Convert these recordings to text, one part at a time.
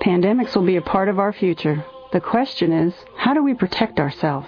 Pandemics will be a part of our future. The question is, how do we protect ourselves?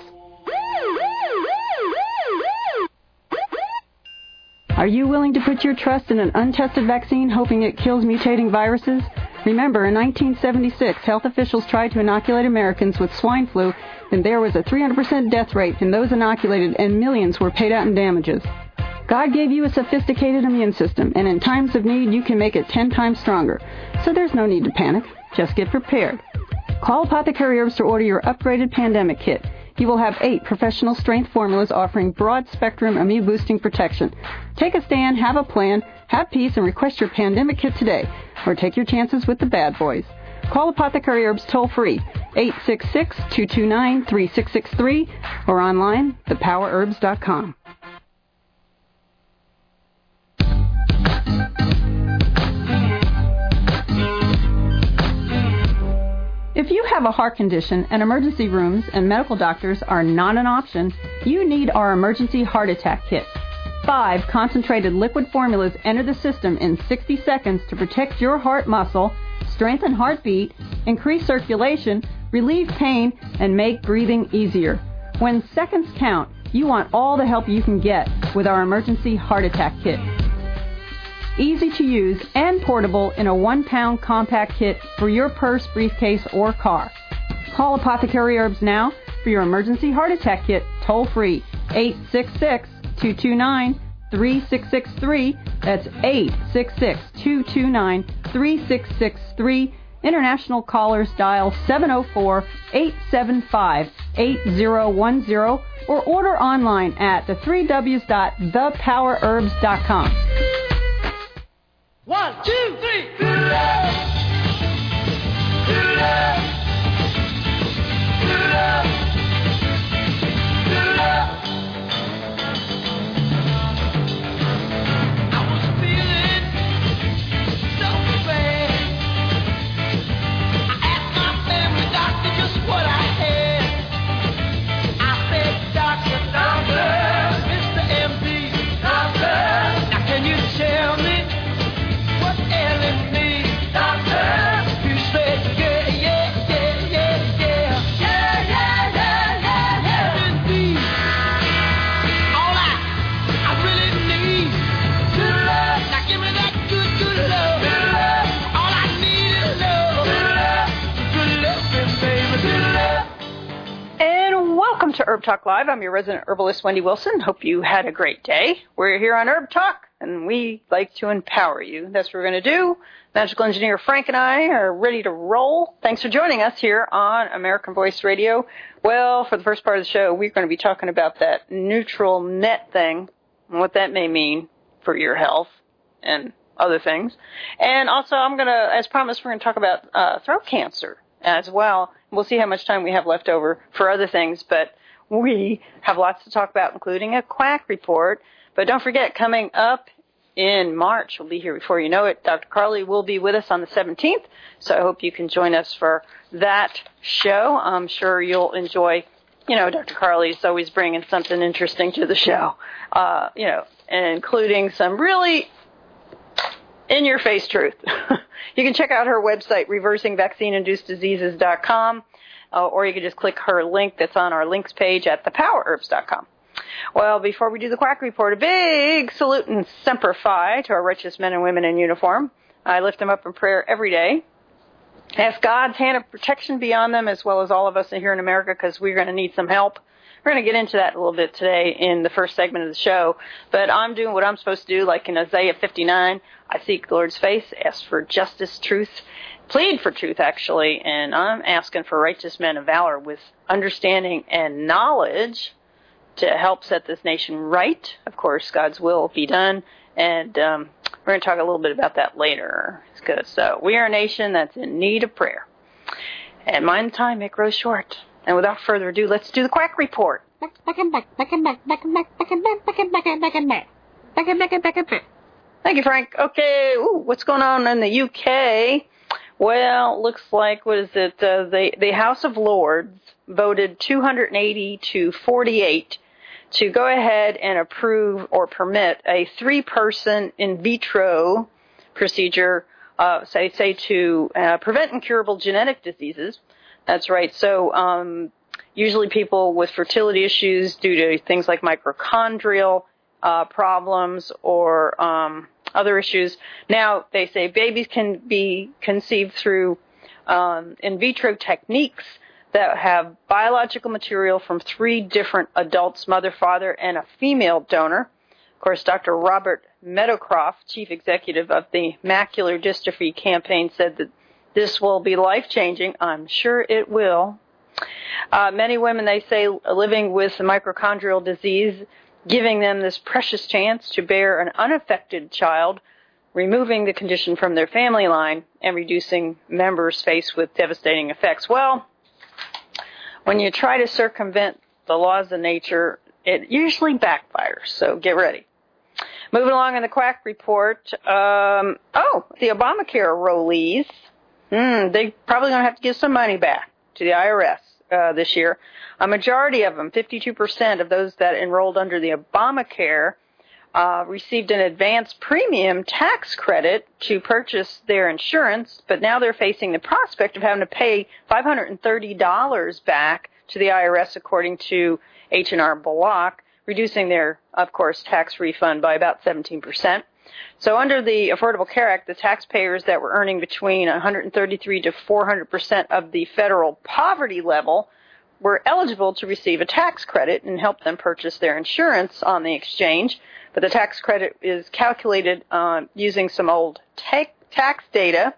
Are you willing to put your trust in an untested vaccine hoping it kills mutating viruses? Remember, in 1976, health officials tried to inoculate Americans with swine flu, and there was a 300% death rate in those inoculated, and millions were paid out in damages. God gave you a sophisticated immune system, and in times of need, you can make it 10 times stronger. So there's no need to panic. Just get prepared. Call Apothecary Herbs to order your upgraded pandemic kit. You will have 8 professional strength formulas offering broad-spectrum immune-boosting protection. Take a stand, have a plan, have peace, and request your pandemic kit today. Or take your chances with the bad boys. Call Apothecary Herbs toll-free, 866-229-3663, or online, thepowerherbs.com. If you have a heart condition and emergency rooms and medical doctors are not an option, you need our emergency heart attack kit. 5 concentrated liquid formulas enter the system in 60 seconds to protect your heart muscle, strengthen heartbeat, increase circulation, relieve pain, and make breathing easier. When seconds count, you want all the help you can get with our emergency heart attack kit. Easy to use and portable in a 1-pound compact kit for your purse, briefcase, or car. Call Apothecary Herbs now for your emergency heart attack kit toll-free, 866-229-3663. That's 866-229-3663. International callers dial 704-875-8010 or order online at the3ws.thepowerherbs.com. 1, 2, 3. Do love. Do love. Do love. Do love. I was feeling so bad. I asked my family doctor just what I had. I said, Doctor, Mr. MD, Doctor, now can you tell me telling me, doctor, you said, yeah, yeah, yeah, yeah, yeah, yeah, yeah, yeah, yeah, yeah, indeed. All I really need, good love. Now give me that good, good love. Good love. All I need is love. Good love. Good love, baby, good love. And welcome to Herb Talk Live. I'm your resident herbalist, Wendy Wilson. Hope you had a great day. We're here on Herb Talk, and we like to empower you. That's what we're going to do. Magical engineer Frank and I are ready to roll. Thanks for joining us here on American Voice Radio. Well, for the first part of the show, we're going to be talking about that neutral net thing and what that may mean for your health and other things. And also, I'm going to, as promised, we're going to talk about throat cancer as well. We'll see how much time we have left over for other things, but we have lots to talk about, including a quack report. But don't forget, coming up in March, we'll be here before you know it, Dr. Carly will be with us on the 17th, so I hope you can join us for that show. I'm sure you'll enjoy, Dr. Carly's always bringing something interesting to the show, including some really in-your-face truth. You can check out her website, reversingvaccineinduceddiseases.com, or you can just click her link that's on our links page at thepowerherbs.com. Well, before we do the quack report, a big salute and semper fi to our righteous men and women in uniform. I lift them up in prayer every day. Ask God's hand of protection be on them, as well as all of us here in America, because we're going to need some help. We're going to get into that a little bit today in the first segment of the show. But I'm doing what I'm supposed to do, like in Isaiah 59. I seek the Lord's face, ask for justice, truth, plead for truth, actually. And I'm asking for righteous men of valor with understanding and knowledge to help set this nation right. Of course, God's will be done. And we're going to talk a little bit about that later. Because we are a nation that's in need of prayer. And mind the time, it grows short. And without further ado, let's do the quack report. Thank you, Frank. Okay, what's going on in the UK? Well, looks like, the House of Lords voted 280 to 48 to go ahead and approve or permit a 3-person in vitro procedure say to prevent incurable genetic diseases. That's right. So usually people with fertility issues due to things like mitochondrial problems or other issues. Now, they say babies can be conceived through in vitro techniques that have biological material from 3 different adults, mother, father, and a female donor. Of course, Dr. Robert Meadowcroft, chief executive of the Macular Dystrophy Campaign, said that this will be life-changing. I'm sure it will. Many women, they say, living with mitochondrial disease, giving them this precious chance to bear an unaffected child, removing the condition from their family line, and reducing members faced with devastating effects. Well, when you try to circumvent the laws of nature, it usually backfires, so get ready. Moving along in the Quack Report, the Obamacare rollees, they probably going to have to give some money back to the IRS this year. A majority of them, 52% of those that enrolled under the Obamacare, received an advance premium tax credit to purchase their insurance, but now they're facing the prospect of having to pay $530 back to the IRS, according to H&R Block, reducing their, of course, tax refund by about 17%. So under the Affordable Care Act, the taxpayers that were earning between 133 to 400% of the federal poverty level were eligible to receive a tax credit and help them purchase their insurance on the exchange. But the tax credit is calculated using some old tax data,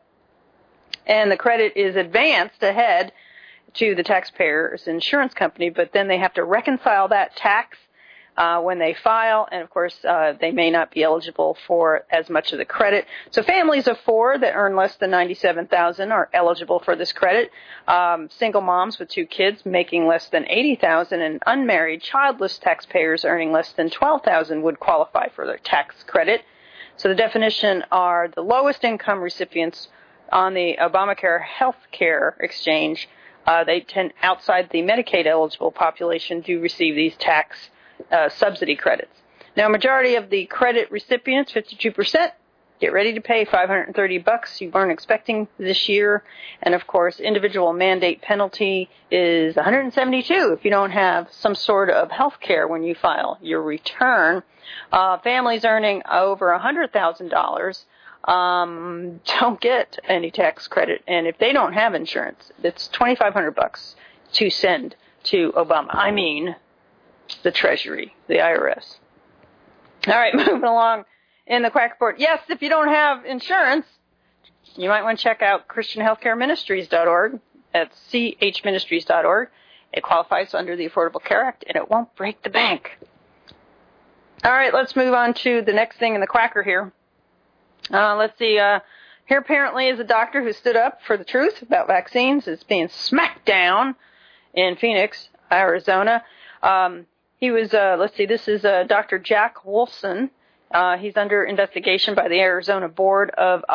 and the credit is advanced ahead to the taxpayer's insurance company, but then they have to reconcile that tax when they file, and of course they may not be eligible for as much of the credit. So families of 4 that earn less than $97,000 are eligible for this credit. Single moms with 2 kids making less than $80,000 and unmarried childless taxpayers earning less than $12,000 would qualify for their tax credit. So the definition are the lowest income recipients on the Obamacare health care exchange. They tend outside the Medicaid eligible population do receive these tax subsidy credits. Now, a majority of the credit recipients, 52%, get ready to pay $530 you weren't expecting this year. And, of course, individual mandate penalty is $172 if you don't have some sort of health care when you file your return. Families earning over $100,000 don't get any tax credit. And if they don't have insurance, it's $2,500 to send to Obama. I mean, the Treasury, the IRS. All right, moving along in the Quack Report. Yes, if you don't have insurance, you might want to check out ChristianHealthcareMinistries.org. That's chministries.org. It qualifies under the Affordable Care Act, and it won't break the bank. All right, let's move on to the next thing in the Quacker here. Let's see. Here apparently is a doctor who stood up for the truth about vaccines. It's being smacked down in Phoenix, Arizona. He was, this is Dr. Jack Wolfson. He's under investigation by the Arizona Board of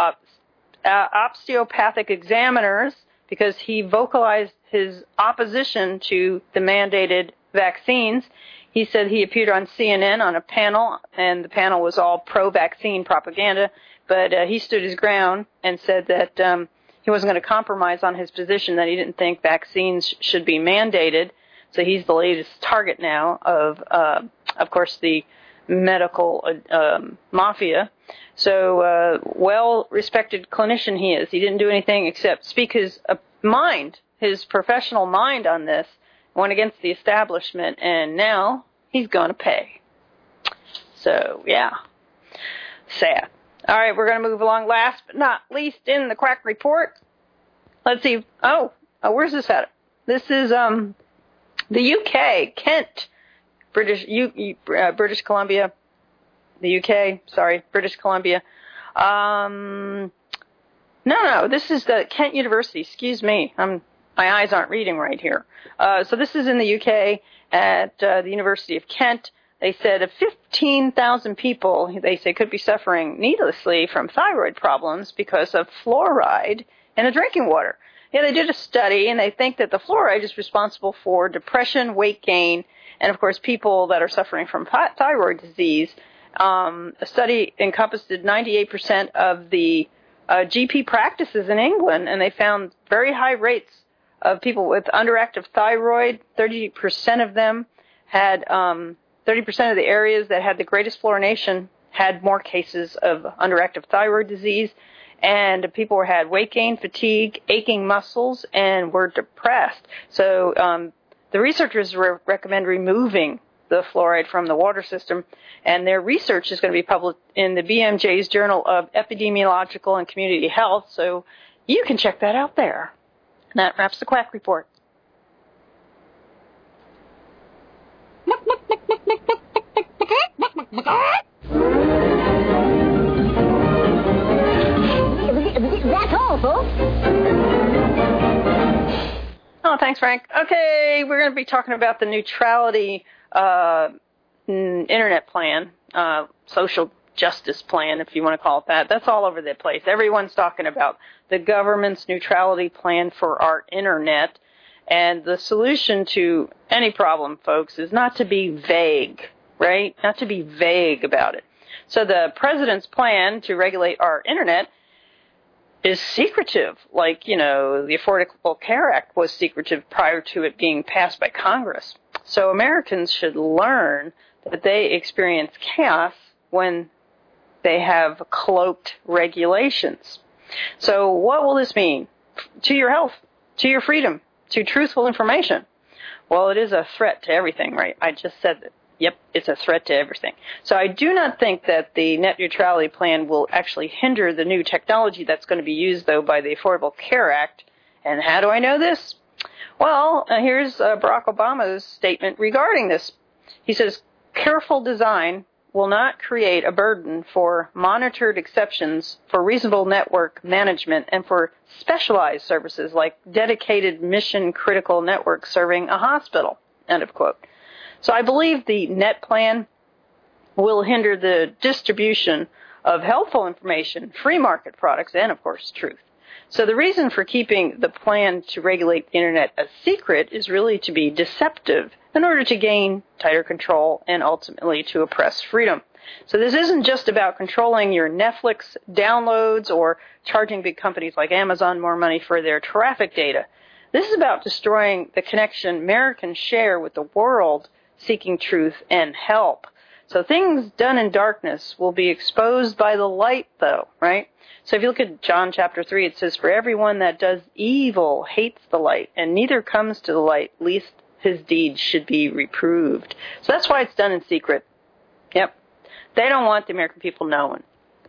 Osteopathic Examiners because he vocalized his opposition to the mandated vaccines. He said he appeared on CNN on a panel, and the panel was all pro-vaccine propaganda, but he stood his ground and said that he wasn't going to compromise on his position, that he didn't think vaccines should be mandated. So he's the latest target now of course, the medical mafia. So well-respected clinician he is. He didn't do anything except speak his mind, his professional mind on this, went against the establishment, and now he's going to pay. So, yeah, sad. All right, we're going to move along. Last but not least in the Quack Report, let's see. Where's this at? This is the UK, Kent, British Columbia, the UK, sorry, British Columbia. No, this is the Kent University, excuse me. My eyes aren't reading right here. So this is in the UK at the University of Kent. They said of 15,000 people, they say, could be suffering needlessly from thyroid problems because of fluoride in the drinking water. Yeah, they did a study, and they think that the fluoride is responsible for depression, weight gain, and, of course, people that are suffering from thyroid disease. A study encompassed 98% of the GP practices in England, and they found very high rates of people with underactive thyroid. 30% of them had 30% of the areas that had the greatest fluorination had more cases of underactive thyroid disease, and people had weight gain, fatigue, aching muscles, and were depressed. So the researchers recommend removing the fluoride from the water system, and their research is going to be published in the BMJ's Journal of Epidemiological and Community Health, so you can check that out there. And that wraps the Quack Report. That's all, folks. Oh, thanks, Frank. Okay, we're going to be talking about the neutrality internet plan, social justice plan, if you want to call it that. That's all over the place. Everyone's talking about the government's neutrality plan for our internet. And the solution to any problem, folks, is not to be vague, right? Not to be vague about it. So the president's plan to regulate our internet is secretive, like, the Affordable Care Act was secretive prior to it being passed by Congress. So Americans should learn that they experience chaos when they have cloaked regulations. So what will this mean to your health, to your freedom, to truthful information? Well, it is a threat to everything, right? I just said that. Yep, it's a threat to everything. So I do not think that the net neutrality plan will actually hinder the new technology that's going to be used, though, by the Affordable Care Act. And how do I know this? Well, here's Barack Obama's statement regarding this. He says, careful design will not create a burden for monitored exceptions for reasonable network management and for specialized services like dedicated mission-critical networks serving a hospital, end of quote. So I believe the net plan will hinder the distribution of helpful information, free market products, and, of course, truth. So the reason for keeping the plan to regulate the Internet a secret is really to be deceptive in order to gain tighter control and ultimately to oppress freedom. So this isn't just about controlling your Netflix downloads or charging big companies like Amazon more money for their traffic data. This is about destroying the connection Americans share with the world seeking truth and help. So things done in darkness will be exposed by the light, though, right? So if you look at John chapter 3, it says, for everyone that does evil hates the light, and neither comes to the light, lest his deeds should be reproved. So that's why it's done in secret. Yep. They don't want the American people knowing.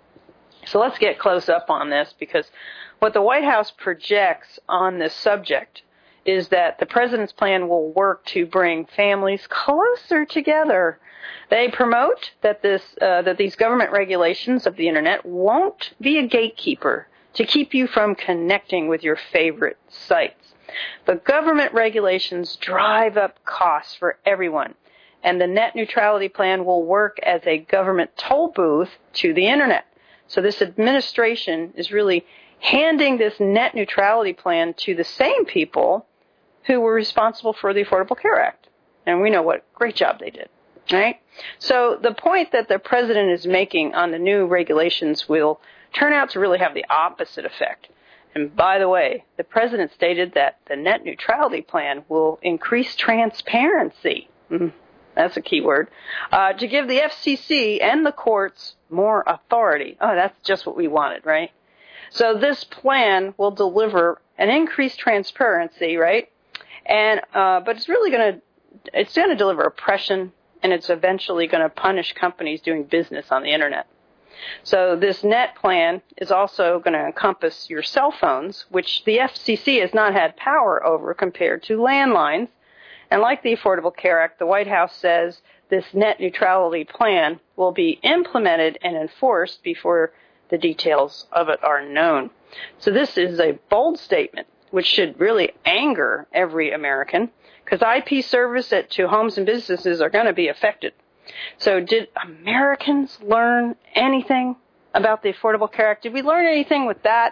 So let's get close up on this, because what the White House projects on this subject is that the president's plan will work to bring families closer together. They promote that these government regulations of the Internet won't be a gatekeeper to keep you from connecting with your favorite sites. The government regulations drive up costs for everyone, and the net neutrality plan will work as a government toll booth to the Internet. So this administration is really handing this net neutrality plan to the same people who were responsible for the Affordable Care Act. And we know what a great job they did, right? So the point that the president is making on the new regulations will turn out to really have the opposite effect. And by the way, the president stated that the net neutrality plan will increase transparency. That's a key word. To give the FCC and the courts more authority. Oh, that's just what we wanted, right? So this plan will deliver an increased transparency, right? And but it's really going to deliver oppression, and it's eventually going to punish companies doing business on the Internet. So this net plan is also going to encompass your cell phones, which the FCC has not had power over compared to landlines. And like the Affordable Care Act, the White House says this net neutrality plan will be implemented and enforced before the details of it are known. So this is a bold statement, which should really anger every American, because IP service to homes and businesses are going to be affected. So did Americans learn anything about the Affordable Care Act? Did we learn anything with that?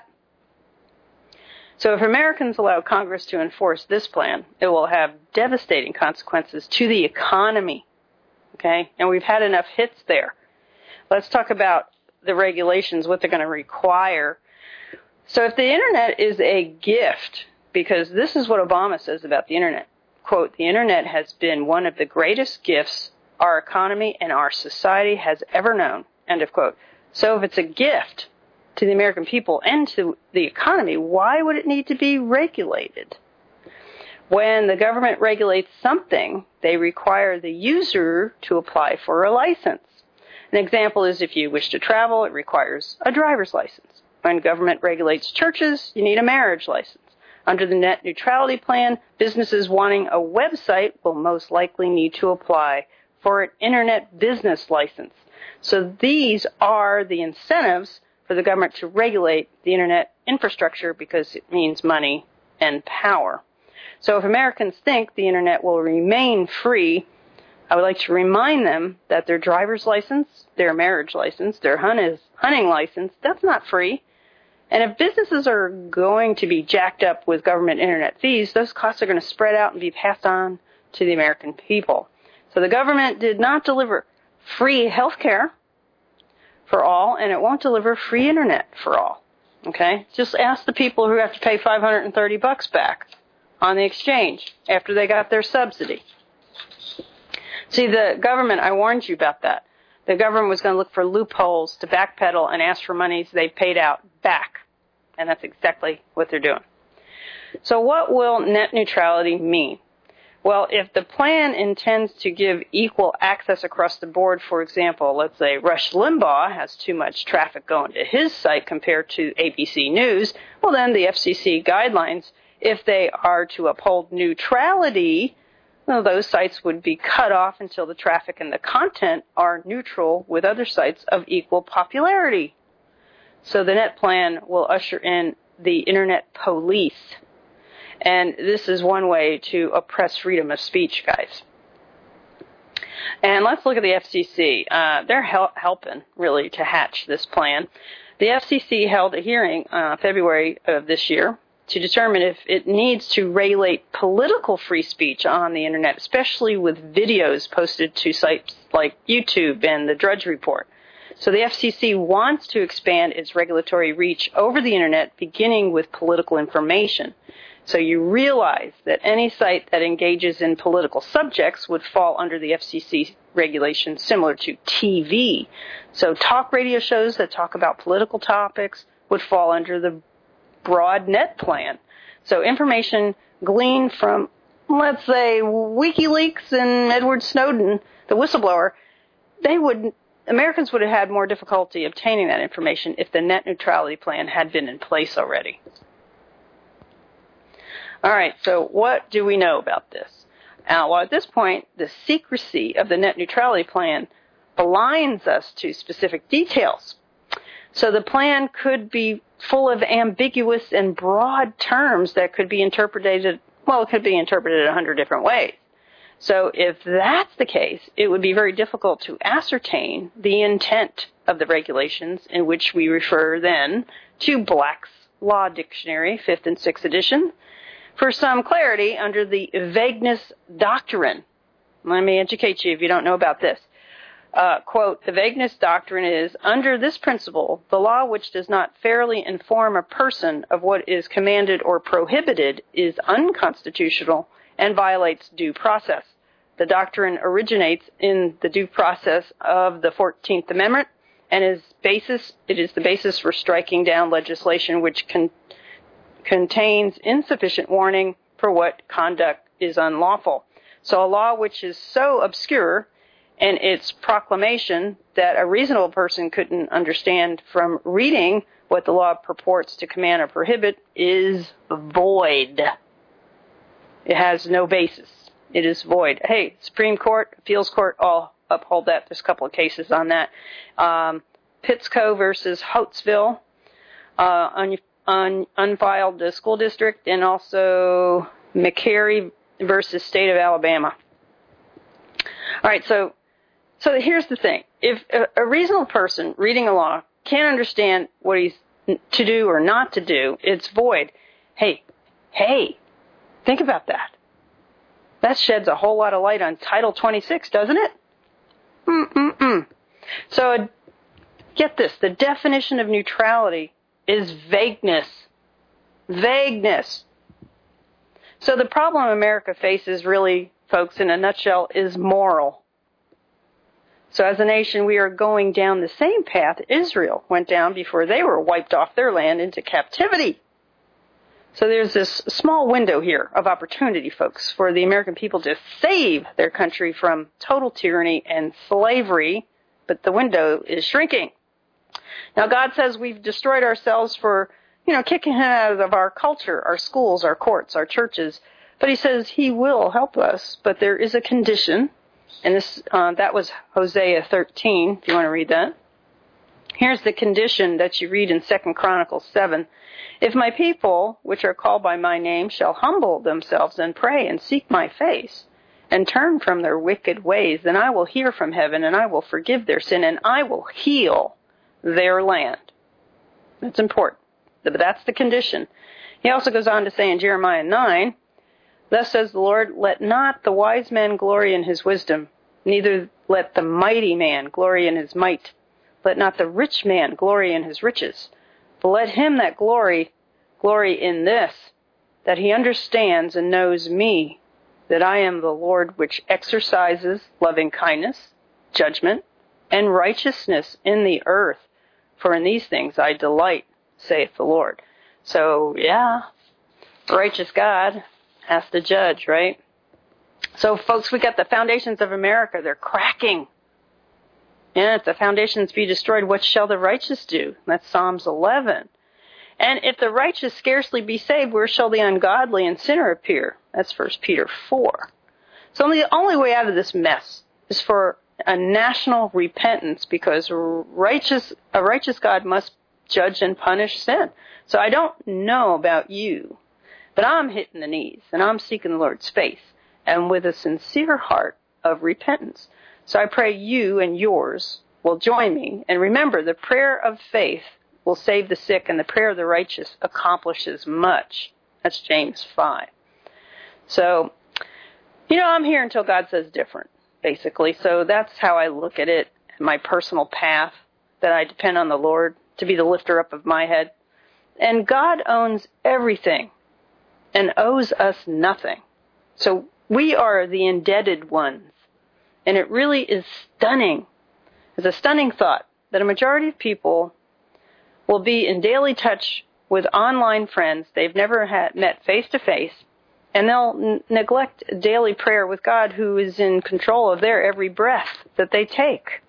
So if Americans allow Congress to enforce this plan, it will have devastating consequences to the economy, okay? And we've had enough hits there. Let's talk about the regulations, what they're going to require. So if the Internet is a gift, because this is what Obama says about the Internet, quote, the Internet has been one of the greatest gifts our economy and our society has ever known, end of quote. So if it's a gift to the American people and to the economy, why would it need to be regulated? When the government regulates something, they require the user to apply for a license. An example is if you wish to travel, it requires a driver's license. When government regulates churches, you need a marriage license. Under the net neutrality plan, businesses wanting a website will most likely need to apply for an internet business license. So these are the incentives for the government to regulate the internet infrastructure because it means money and power. So if Americans think the internet will remain free, I would like to remind them that their driver's license, their marriage license, their hunting license, that's not free. And if businesses are going to be jacked up with government internet fees, those costs are going to spread out and be passed on to the American people. So the government did not deliver free health care for all, and it won't deliver free internet for all. Okay? Just ask the people who have to pay $530 back on the exchange after they got their subsidy. See, the government, I warned you about that. The government was going to look for loopholes to backpedal and ask for monies they paid out back. And that's exactly what they're doing. So what will net neutrality mean? Well, if the plan intends to give equal access across the board, for example, let's say Rush Limbaugh has too much traffic going to his site compared to ABC News, well then the FCC guidelines, if they are to uphold neutrality, well, those sites would be cut off until the traffic and the content are neutral with other sites of equal popularity. So the net plan will usher in the internet police. And this is one way to oppress freedom of speech, guys. And let's look at the FCC. They're helping, really, to hatch this plan. The FCC held a hearing February of this year to determine if it needs to regulate political free speech on the internet, especially with videos posted to sites like YouTube and the Drudge Report. So the FCC wants to expand its regulatory reach over the internet, beginning with political information. So you realize that any site that engages in political subjects would fall under the FCC regulations similar to TV. So talk radio shows that talk about political topics would fall under the broad net plan. So information gleaned from, let's say, WikiLeaks and Edward Snowden, the whistleblower, Americans would have had more difficulty obtaining that information if the net neutrality plan had been in place already. All right, so what do we know about this? Well, at this point, the secrecy of the net neutrality plan blinds us to specific details. So the plan could be full of ambiguous and broad terms that could be interpreted, well, it could be interpreted 100 different ways. So if that's the case, it would be very difficult to ascertain the intent of the regulations, in which we refer then to Black's Law Dictionary, 5th and 6th edition, for some clarity under the vagueness doctrine. Let me educate you if you don't know about this. Quote, the vagueness doctrine is, under this principle, the law which does not fairly inform a person of what is commanded or prohibited is unconstitutional and violates due process. The doctrine originates in the due process of the 14th Amendment and it is the basis for striking down legislation which contains insufficient warning for what conduct is unlawful. So a law which is so obscure in its proclamation that a reasonable person couldn't understand from reading what the law purports to command or prohibit is void. It has no basis. It is void. Hey, Supreme Court, Appeals Court, all uphold that. There's a couple of cases on that. Pittsco versus Hotesville, unfiled school district, and also McCary versus State of Alabama. All right, so here's the thing. If a reasonable person reading a law can't understand what he's to do or not to do, it's void. Hey, think about that. That sheds a whole lot of light on Title 26, doesn't it? So get this. The definition of neutrality is vagueness. Vagueness. So the problem America faces really, folks, in a nutshell, is moral. So as a nation, we are going down the same path Israel went down before they were wiped off their land into captivity. So there's this small window here of opportunity, folks, for the American people to save their country from total tyranny and slavery, but the window is shrinking. Now, God says we've destroyed ourselves for, kicking him out of our culture, our schools, our courts, our churches. But he says he will help us, but there is a condition. And this that was Hosea 13, if you want to read that. Here's the condition that you read in 2 Chronicles 7. If my people, which are called by my name, shall humble themselves and pray and seek my face and turn from their wicked ways, then I will hear from heaven and I will forgive their sin and I will heal their land. That's important. But that's the condition. He also goes on to say in Jeremiah 9, thus says the Lord, let not the wise man glory in his wisdom, neither let the mighty man glory in his might. Let not the rich man glory in his riches, but let him that glory in this, that he understands and knows me, that I am the Lord which exercises loving kindness, judgment, and righteousness in the earth. For in these things I delight, saith the Lord. So, yeah, righteous God has to judge, right? So, folks, we got the foundations of America. They're cracking. And if the foundations be destroyed, what shall the righteous do? That's Psalms 11. And if the righteous scarcely be saved, where shall the ungodly and sinner appear? That's 1 Peter 4. So the only way out of this mess is for a national repentance, because a righteous God must judge and punish sin. So I don't know about you, but I'm hitting the knees and I'm seeking the Lord's face, and with a sincere heart of repentance. So I pray you and yours will join me. And remember, the prayer of faith will save the sick, and the prayer of the righteous accomplishes much. That's James 5. So, I'm here until God says different, basically. So that's how I look at it, my personal path, that I depend on the Lord to be the lifter up of my head. And God owns everything and owes us nothing. So we are the indebted ones. And it really is stunning. It's a stunning thought that a majority of people will be in daily touch with online friends they've never met face-to-face, and they'll neglect daily prayer with God, who is in control of their every breath that they take.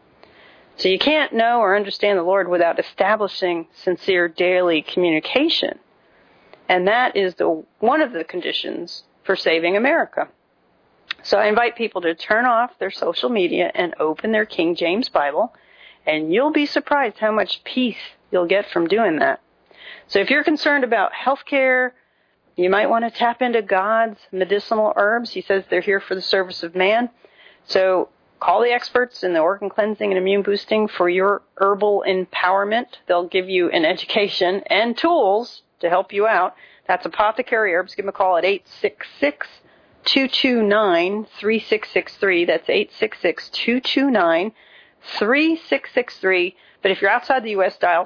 So you can't know or understand the Lord without establishing sincere daily communication. And that is one of the conditions for saving America. So I invite people to turn off their social media and open their King James Bible, and you'll be surprised how much peace you'll get from doing that. So if you're concerned about health care, you might want to tap into God's medicinal herbs. He says they're here for the service of man. So call the experts in the organ cleansing and immune boosting for your herbal empowerment. They'll give you an education and tools to help you out. That's Apothecary Herbs. Give them a call at 866-229-3663. That's 866-229-3663. But if you're outside the U.S., dial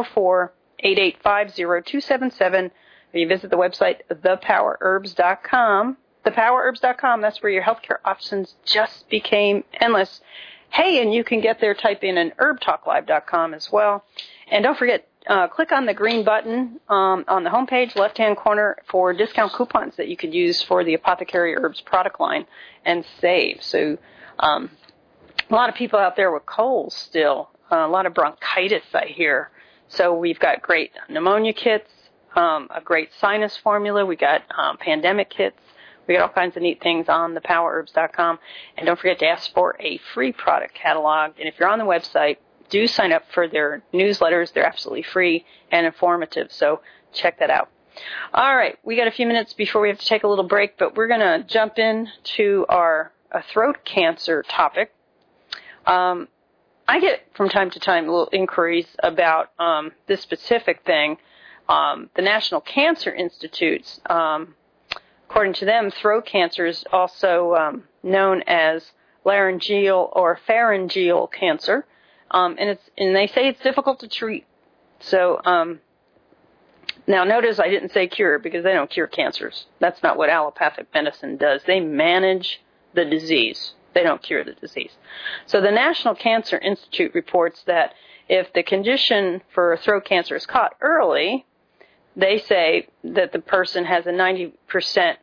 704-885-0277. Or you visit the website, thepowerherbs.com. Thepowerherbs.com, that's where your healthcare options just became endless. Hey, and you can get there, type in herbtalklive.com as well. And don't forget, click on the green button on the homepage, left-hand corner, for discount coupons that you could use for the Apothecary Herbs product line and save. So a lot of people out there with colds still, a lot of bronchitis, I hear. So we've got great pneumonia kits, a great sinus formula. We got pandemic kits. We got all kinds of neat things on thepowerherbs.com. And don't forget to ask for a free product catalog. And if you're on the website, do sign up for their newsletters. They're absolutely free and informative. So check that out. All right. We got a few minutes before we have to take a little break, but we're going to jump into our throat cancer topic. I get from time to time little inquiries about this specific thing. The National Cancer Institutes, according to them, throat cancer is also known as laryngeal or pharyngeal cancer, and they say it's difficult to treat. So now notice I didn't say cure because they don't cure cancers. That's not what allopathic medicine does. They manage the disease. They don't cure the disease. So the National Cancer Institute reports that if the condition for throat cancer is caught early, they say that the person has a 90%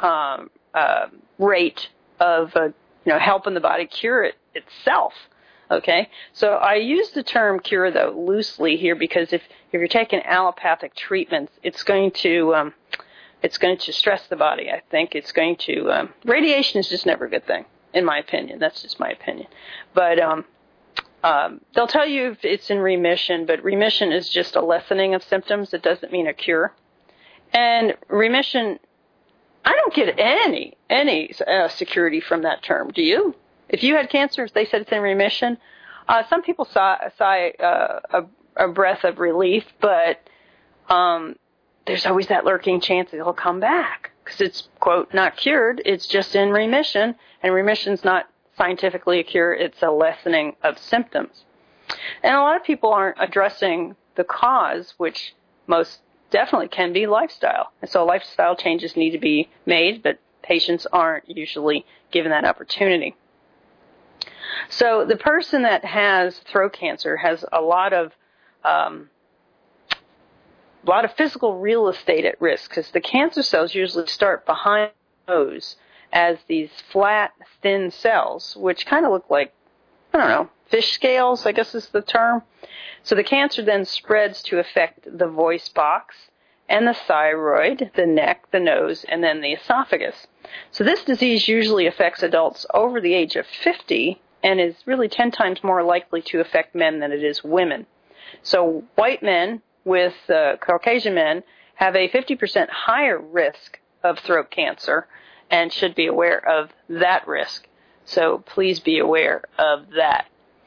rate of helping the body cure it itself. Okay, so I use the term cure though loosely here because if you're taking allopathic treatments, it's going to stress the body. I think it's going to radiation is just never a good thing, in my opinion. That's just my opinion. But they'll tell you if it's in remission, but remission is just a lessening of symptoms. It doesn't mean a cure. And remission, I don't get any security from that term. Do you? If you had cancer, they said it's in remission. Some people sigh a breath of relief, but there's always that lurking chance that it'll come back because it's, quote, not cured. It's just in remission, and remission's not scientifically a cure. It's a lessening of symptoms. And a lot of people aren't addressing the cause, which most definitely can be lifestyle. And so lifestyle changes need to be made, but patients aren't usually given that opportunity. So the person that has throat cancer has a lot of physical real estate at risk because the cancer cells usually start behind the nose as these flat, thin cells, which kind of look like, I don't know, fish scales, I guess is the term. So the cancer then spreads to affect the voice box and the thyroid, the neck, the nose, and then the esophagus. So this disease usually affects adults over the age of 50 and is really 10 times more likely to affect men than it is women. So white men with Caucasian men have a 50% higher risk of throat cancer and should be aware of that risk. So please be aware of that.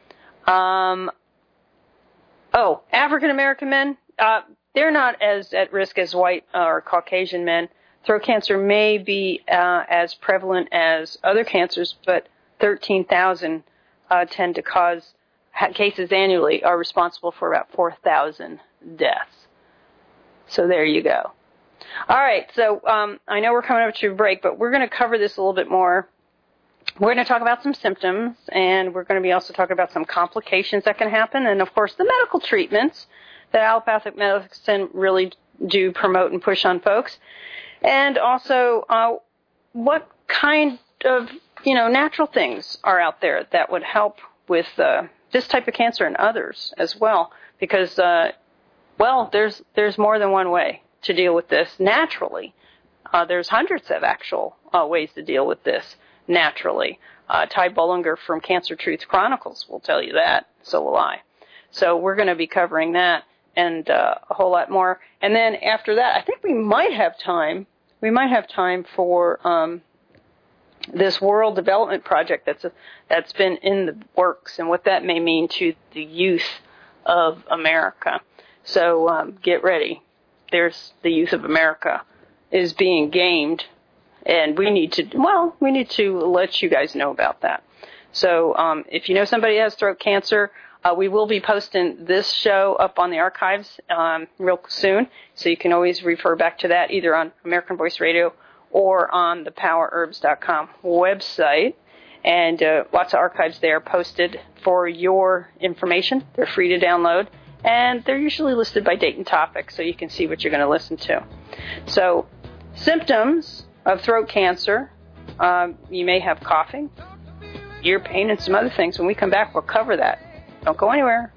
African American men, they're not as at risk as white or Caucasian men. Throat cancer may be as prevalent as other cancers, but 13,000 tend to cause cases annually are responsible for about 4,000 deaths. So there you go. All right, so I know we're coming up to a break, but we're going to cover this a little bit more. We're going to talk about some symptoms, and we're going to be also talking about some complications that can happen, and, of course, the medical treatments that allopathic medicine really do promote and push on folks, and also what kind of, natural things are out there that would help with this type of cancer and others as well, because, there's more than one way to deal with this naturally. There's hundreds of actual ways to deal with this naturally. Ty Bollinger from Cancer Truth Chronicles will tell you that. So will I. So we're going to be covering that and a whole lot more. And then after that, I think we might have time. We might have time for this World Development Project that's been in the works and what that may mean to the youth of America. So get ready. There's the youth of America is being gamed, and we need to let you guys know about that. So if you know somebody has throat cancer, we will be posting this show up on the archives real soon, so you can always refer back to that either on American Voice Radio or on the powerherbs.com website. And lots of archives there posted for your information. They're free to download. And they're usually listed by date and topic, so you can see what you're going to listen to. So, symptoms of throat cancer, you may have coughing, ear pain, and some other things. When we come back, we'll cover that. Don't go anywhere.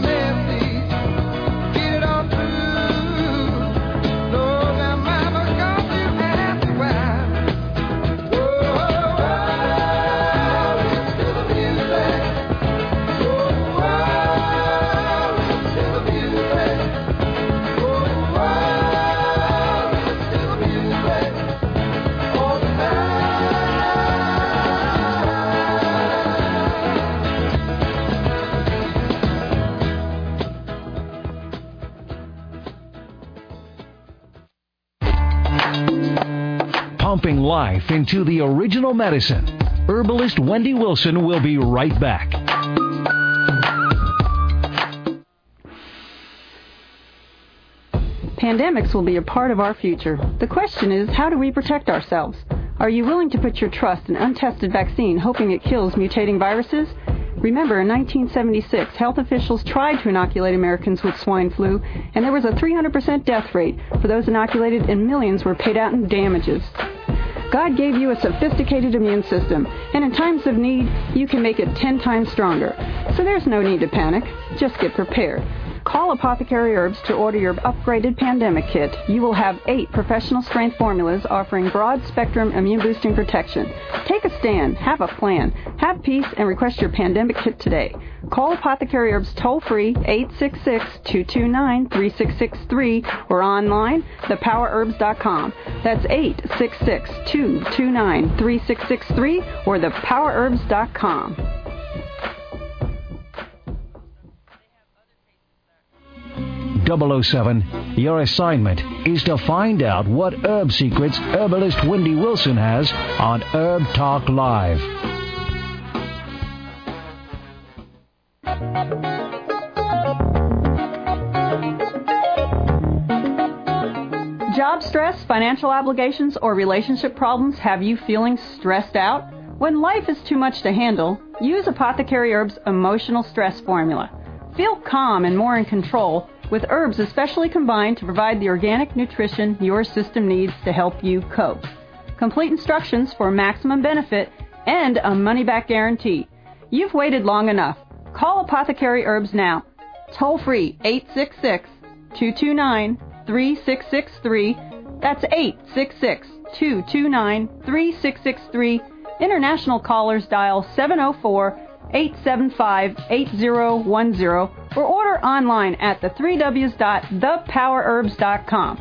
Mama pumping life into the original medicine. Herbalist Wendy Wilson will be right back. Pandemics will be a part of our future. The question is, how do we protect ourselves? Are you willing to put your trust in untested vaccine, hoping it kills mutating viruses? Remember, in 1976, health officials tried to inoculate Americans with swine flu, and there was a 300% death rate for those inoculated, and millions were paid out in damages. God gave you a sophisticated immune system, and in times of need, you can make it 10 times stronger. So there's no need to panic. Just get prepared. Call Apothecary Herbs to order your upgraded pandemic kit. You will have 8 professional-strength formulas offering broad-spectrum immune-boosting protection. Take a stand, have a plan, have peace, and request your pandemic kit today. Call Apothecary Herbs toll-free 866-229-3663 or online, thepowerherbs.com. That's 866-229-3663 or thepowerherbs.com. 007, your assignment is to find out what herb secrets herbalist Wendy Wilson has on Herb Talk Live. Job stress, financial obligations, or relationship problems have you feeling stressed out? When life is too much to handle, use Apothecary Herbs' Emotional Stress Formula. Feel calm and more in control with herbs especially combined to provide the organic nutrition your system needs to help you cope. Complete instructions for maximum benefit and a money-back guarantee. You've waited long enough. Call Apothecary Herbs now. Toll free 866-229-3663. That's 866-229-3663. International callers dial 704-875-8010 or order online at the 3Ws.thepowerherbs.com.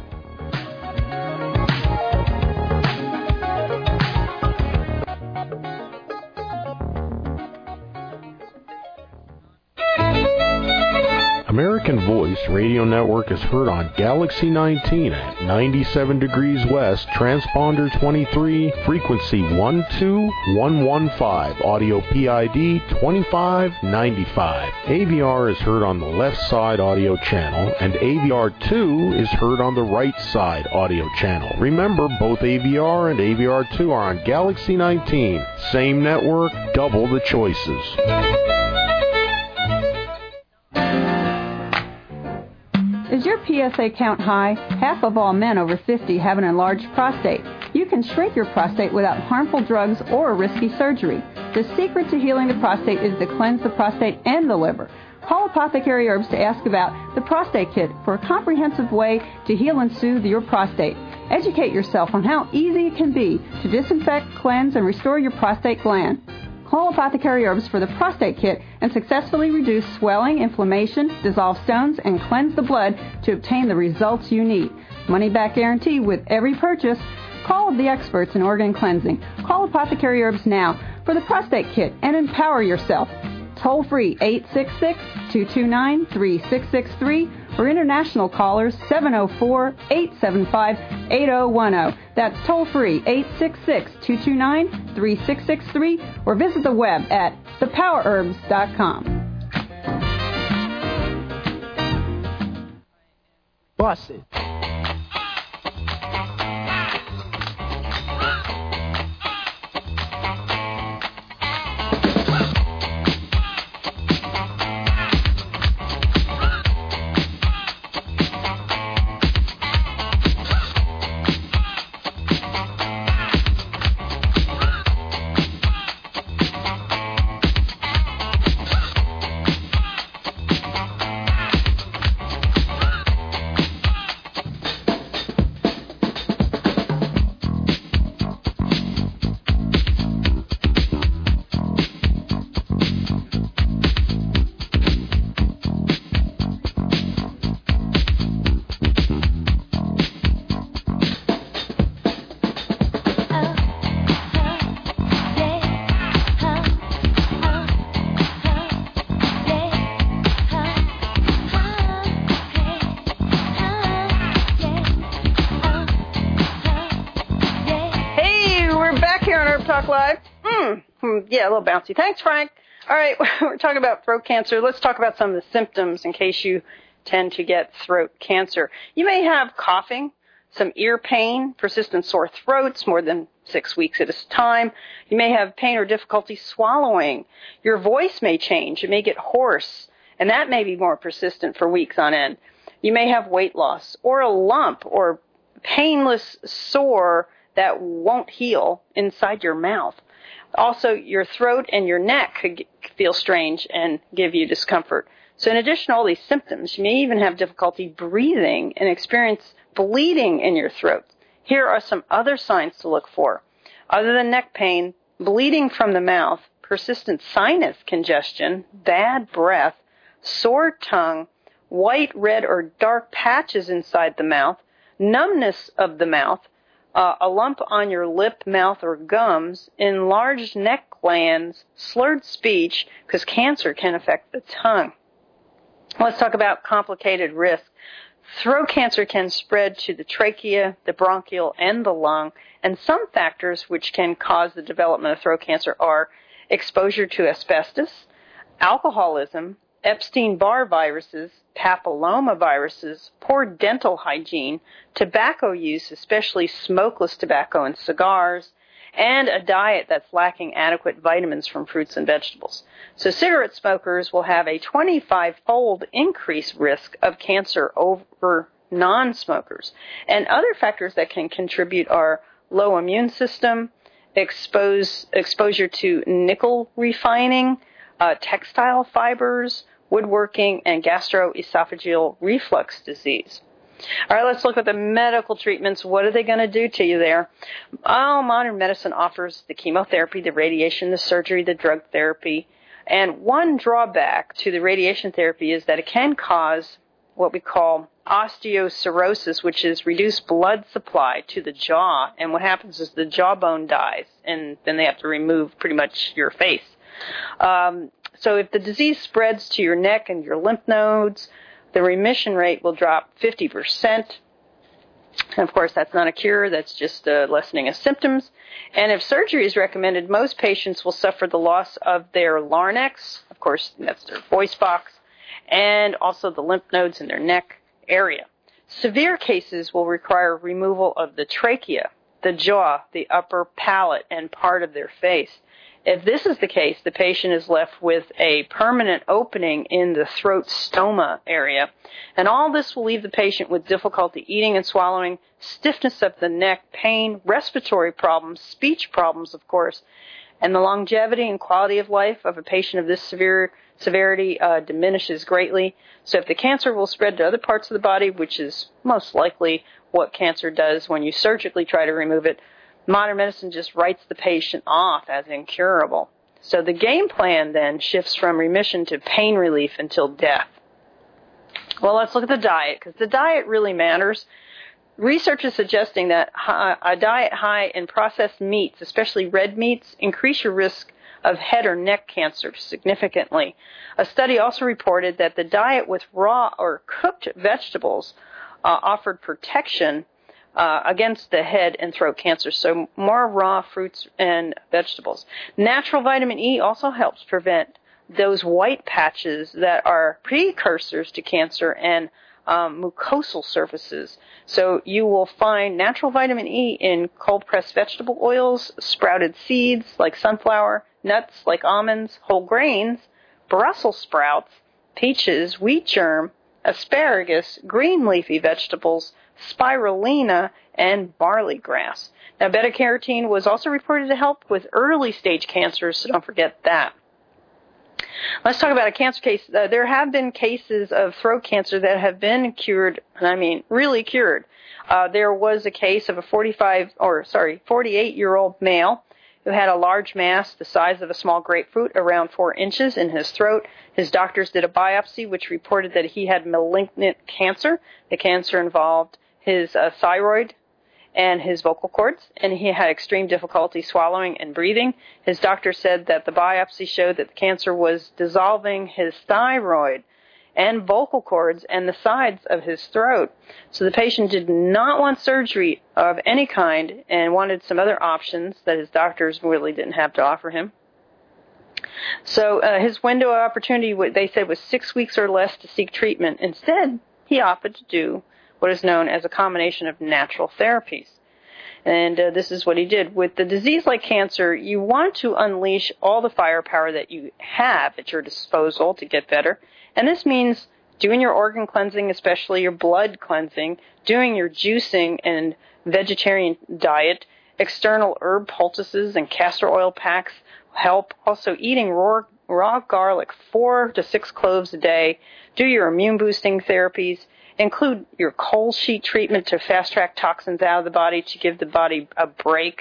American Voice Radio Network is heard on Galaxy 19 at 97 degrees west, transponder 23, frequency 12115, audio PID 2595. AVR is heard on the left side audio channel, and AVR2 is heard on the right side audio channel. Remember, both AVR and AVR2 are on Galaxy 19. Same network, double the choices. Is your PSA count high? Half of all men over 50 have an enlarged prostate. You can shrink your prostate without harmful drugs or risky surgery. The secret to healing the prostate is to cleanse the prostate and the liver. Call Apothecary Herbs to ask about the Prostate Kit for a comprehensive way to heal and soothe your prostate. Educate yourself on how easy it can be to disinfect, cleanse, and restore your prostate gland. Call Apothecary Herbs for the Prostate Kit and successfully reduce swelling, inflammation, dissolve stones, and cleanse the blood to obtain the results you need. Money-back guarantee with every purchase. Call the experts in organ cleansing. Call Apothecary Herbs now for the Prostate Kit and empower yourself. Toll free 866-229-3663 or international callers 704-875-8010. That's toll free 866-229-3663 or visit the web at thepowerherbs.com. Bust it. Herb Talk Live. Yeah, a little bouncy. Thanks, Frank. All right, we're talking about throat cancer. Let's talk about some of the symptoms in case you tend to get throat cancer. You may have coughing, some ear pain, persistent sore throats more than 6 weeks at a time. You may have pain or difficulty swallowing. Your voice may change. It may get hoarse, and that may be more persistent for weeks on end. You may have weight loss or a lump or painless sore that won't heal inside your mouth. Also, your throat and your neck could feel strange and give you discomfort. So in addition to all these symptoms, you may even have difficulty breathing and experience bleeding in your throat. Here are some other signs to look for. Other than neck pain, bleeding from the mouth, persistent sinus congestion, bad breath, sore tongue, white, red, or dark patches inside the mouth, numbness of the mouth, a lump on your lip, mouth, or gums, enlarged neck glands, slurred speech, because cancer can affect the tongue. Let's talk about complicated risk. Throat cancer can spread to the trachea, the bronchial, and the lung, and some factors which can cause the development of throat cancer are exposure to asbestos, alcoholism, Epstein-Barr viruses, papillomaviruses, poor dental hygiene, tobacco use, especially smokeless tobacco and cigars, and a diet that's lacking adequate vitamins from fruits and vegetables. So cigarette smokers will have a 25-fold increased risk of cancer over non-smokers. And other factors that can contribute are low immune system, exposure to nickel refining, textile fibers, woodworking, and gastroesophageal reflux disease. All right, let's look at the medical treatments. What are they going to do to you there? Oh, modern medicine offers the chemotherapy, the radiation, the surgery, the drug therapy. And one drawback to the radiation therapy is that it can cause what we call osteocirrhosis, which is reduced blood supply to the jaw. And what happens is the jawbone dies, and then they have to remove pretty much your face. So if the disease spreads to your neck and your lymph nodes, the remission rate will drop 50%. And of course, that's not a cure. That's just a lessening of symptoms. And if surgery is recommended, most patients will suffer the loss of their larynx. Of course, that's their voice box. And also the lymph nodes in their neck area. Severe cases will require removal of the trachea, the jaw, the upper palate, and part of their face. If this is the case, the patient is left with a permanent opening in the throat stoma area. And all this will leave the patient with difficulty eating and swallowing, stiffness of the neck, pain, respiratory problems, speech problems, of course. And the longevity and quality of life of a patient of this severity diminishes greatly. So if the cancer will spread to other parts of the body, which is most likely what cancer does when you surgically try to remove it, modern medicine just writes the patient off as incurable. So the game plan then shifts from remission to pain relief until death. Well, let's look at the diet, because the diet really matters. Research is suggesting that a diet high in processed meats, especially red meats, increase your risk of head or neck cancer significantly. A study also reported that the diet with raw or cooked vegetables offered protection against the head and throat cancer, so more raw fruits and vegetables. Natural vitamin E also helps prevent those white patches that are precursors to cancer and mucosal surfaces. So you will find natural vitamin E in cold-pressed vegetable oils, sprouted seeds like sunflower, nuts like almonds, whole grains, Brussels sprouts, peaches, wheat germ, asparagus, green leafy vegetables, spirulina, and barley grass. Now, beta-carotene was also reported to help with early-stage cancers, so don't forget that. Let's talk about a cancer case. There have been cases of throat cancer that have been cured, and I mean really cured. There was a case of a 48-year-old male who had a large mass the size of a small grapefruit, around 4 inches, in his throat. His doctors did a biopsy, which reported that he had malignant cancer. The cancer involved his thyroid and his vocal cords, and he had extreme difficulty swallowing and breathing. His doctor said that the biopsy showed that the cancer was dissolving his thyroid, and vocal cords and the sides of his throat. So the patient did not want surgery of any kind and wanted some other options that his doctors really didn't have to offer him. So his window of opportunity, they said, was 6 weeks or less to seek treatment. Instead, he opted to do what is known as a combination of natural therapies. And this is what he did. With the disease like cancer, you want to unleash all the firepower that you have at your disposal to get better. And this means doing your organ cleansing, especially your blood cleansing, doing your juicing and vegetarian diet, external herb poultices and castor oil packs help. Also eating raw garlic 4 to 6 cloves a day. Do your immune boosting therapies. Include your cold sheet treatment to fast-track toxins out of the body to give the body a break,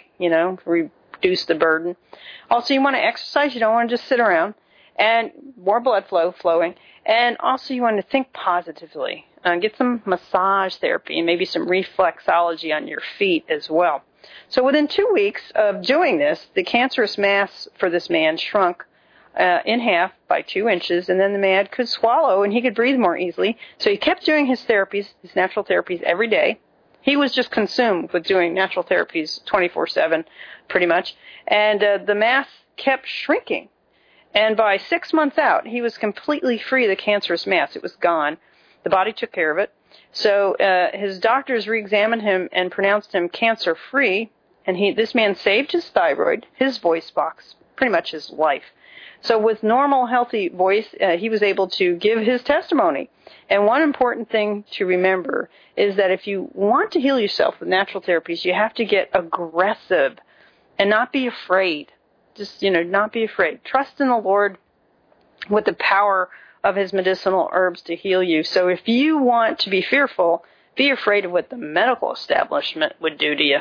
reduce the burden. Also, you want to exercise. You don't want to just sit around. And more blood flowing. And also, you want to think positively. Get some massage therapy and maybe some reflexology on your feet as well. So within 2 weeks of doing this, the cancerous mass for this man shrunk in half by 2 inches, and then the man could swallow and he could breathe more easily. So he kept doing his therapies, his natural therapies every day. He was just consumed with doing natural therapies 24/7, pretty much. And the mass kept shrinking. And by 6 months out, he was completely free of the cancerous mass. It was gone. The body took care of it. So his doctors re-examined him and pronounced him cancer-free. And this man saved his thyroid, his voice box, pretty much his life. So with normal, healthy voice, he was able to give his testimony. And one important thing to remember is that if you want to heal yourself with natural therapies, you have to get aggressive and not be afraid. Just, not be afraid. Trust in the Lord with the power of his medicinal herbs to heal you. So if you want to be fearful, be afraid of what the medical establishment would do to you.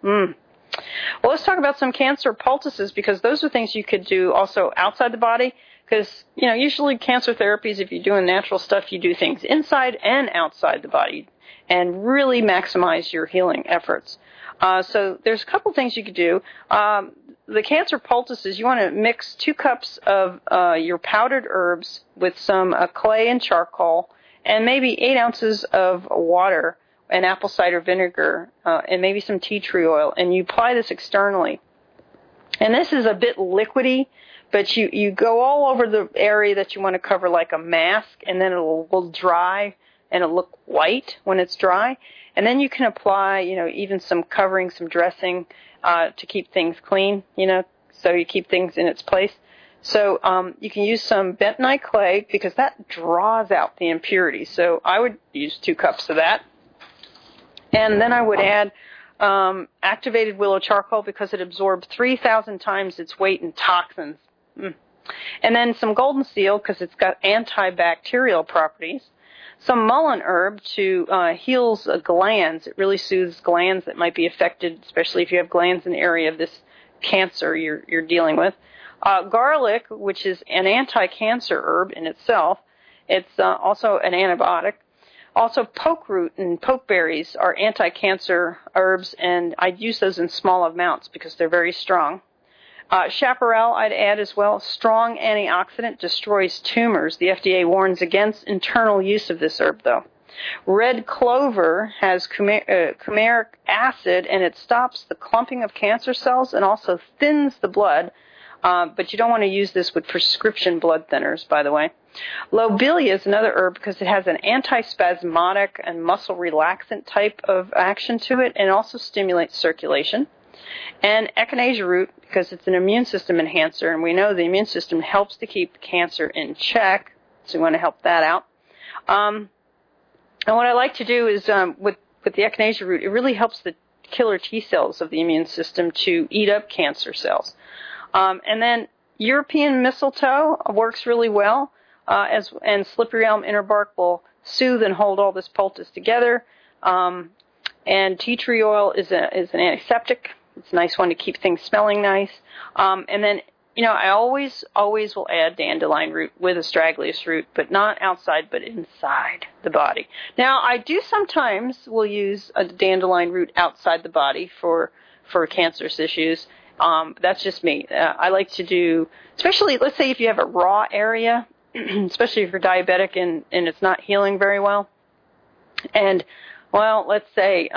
Well, let's talk about some cancer poultices, because those are things you could do also outside the body. Because, usually cancer therapies, if you're doing natural stuff, you do things inside and outside the body and really maximize your healing efforts. So there's a couple things you could do. The cancer poultices, you want to mix 2 cups of your powdered herbs with some clay and charcoal and maybe 8 ounces of water and apple cider vinegar, and maybe some tea tree oil, and you apply this externally. And this is a bit liquidy, but you go all over the area that you want to cover like a mask, and then it will dry, and it'll look white when it's dry. And then you can apply, even some covering, some dressing, to keep things clean, so you keep things in its place. So you can use some bentonite clay, because that draws out the impurities. So I would use 2 cups of that. And then I would add activated willow charcoal, because it absorbs 3,000 times its weight in toxins. And then some golden seal, because it's got antibacterial properties. Some mullein herb to heals glands. It really soothes glands that might be affected, especially if you have glands in the area of this cancer you're dealing with. Garlic, which is an anti-cancer herb in itself. It's also an antibiotic. Also, poke root and pokeberries are anti-cancer herbs, and I'd use those in small amounts because they're very strong. Chaparral I'd add as well. Strong antioxidant, destroys tumors. The FDA warns against internal use of this herb, though. Red clover has coumaric acid, and it stops the clumping of cancer cells and also thins the blood. But you don't want to use this with prescription blood thinners, by the way. Lobelia is another herb because it has an antispasmodic and muscle relaxant type of action to it, and also stimulates circulation. And echinacea root, because it's an immune system enhancer, and we know the immune system helps to keep cancer in check, so we want to help that out. And what I like to do is, with the echinacea root, it really helps the killer T cells of the immune system to eat up cancer cells. And then European mistletoe works really well, and slippery elm inner bark will soothe and hold all this poultice together. And tea tree oil is an antiseptic. It's a nice one to keep things smelling nice. And then, I always will add dandelion root with astragalus root, but not outside, but inside the body. Now, I do sometimes will use a dandelion root outside the body for cancerous issues. That's just me. I like to do, especially, let's say if you have a raw area especially if you're diabetic and it's not healing very well. And, well, let's say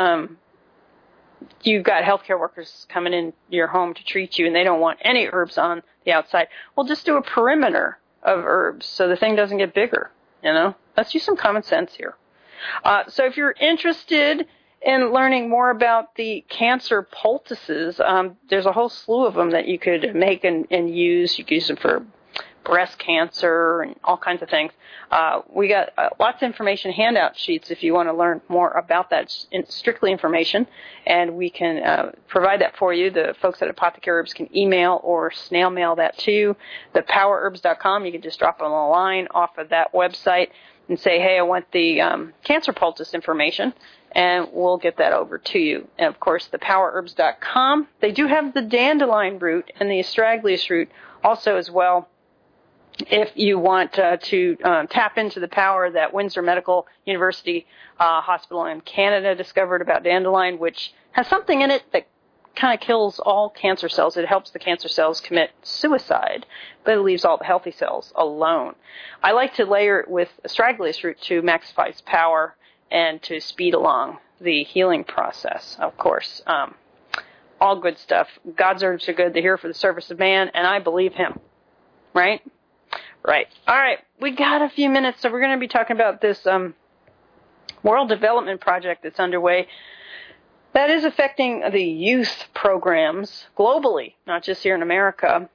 you've got healthcare workers coming in your home to treat you, and they don't want any herbs on the outside. Well, just do a perimeter of herbs so the thing doesn't get bigger, you know. Let's use some common sense here. So if you're interested in learning more about the cancer poultices, there's a whole slew of them that you could make and use. You could use them for breast cancer and all kinds of things. We got lots of information handout sheets if you want to learn more about that. It's strictly information, and we can provide that for you. The folks at Apothecary Herbs can email or snail mail that to you. ThePowerHerbs.com, you can just drop them a line off of that website and say, hey, I want the cancer poultice information, and we'll get that over to you. And, of course, ThePowerHerbs.com, they do have the dandelion root and the astragalus root also as well. If you want to tap into the power that Windsor Medical University Hospital in Canada discovered about dandelion, which has something in it that kind of kills all cancer cells. It helps the cancer cells commit suicide, but it leaves all the healthy cells alone. I like to layer it with astragalus root to maximize its power and to speed along the healing process, of course. All good stuff. God's herbs are good. They're here for the service of man, and I believe him. Right? Right. All right. We got a few minutes, so we're going to be talking about this World Development Project that's underway that is affecting the youth programs globally, not just here in America.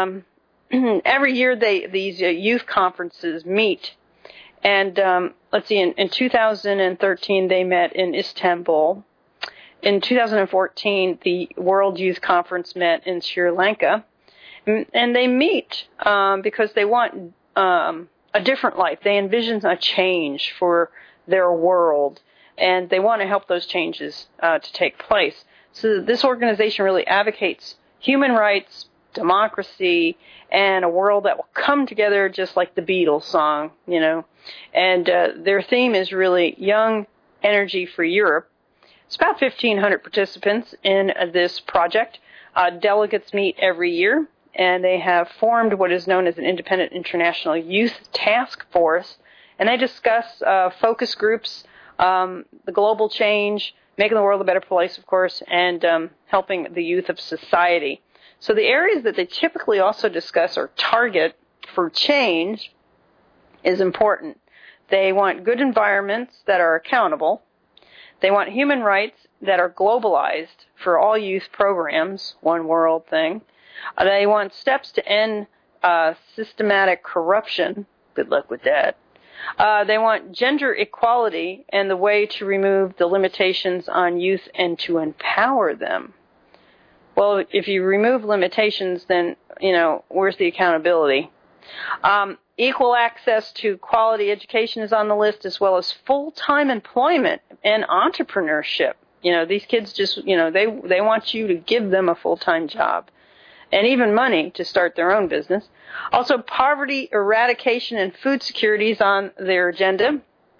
Every year these youth conferences meet. And let's see, in 2013 they met in Istanbul. In 2014, the World Youth Conference met in Sri Lanka. And they meet because they want a different life. They envision a change for their world, and they want to help those changes to take place. So this organization really advocates human rights, democracy, and a world that will come together just like the Beatles song, you know. And their theme is really Young Energy for Europe. It's about 1,500 participants in this project. Delegates meet every year, and they have formed what is known as an Independent International Youth Task Force, and they discuss focus groups, the global change, making the world a better place, of course, and helping the youth of society. So the areas that they typically also discuss or target for change is important. They want good environments that are accountable. They want human rights that are globalized for all youth programs, one world thing. They want steps to end systematic corruption. Good luck with that. They want gender equality and the way to remove the limitations on youth and to empower them. Well, if you remove limitations, then, you know, where's the accountability? Equal access to quality education is on the list, as well as full-time employment and entrepreneurship. You know, these kids just, you know, they want you to give them a full-time job and even money to start their own business. Also, poverty eradication and food security is on their agenda.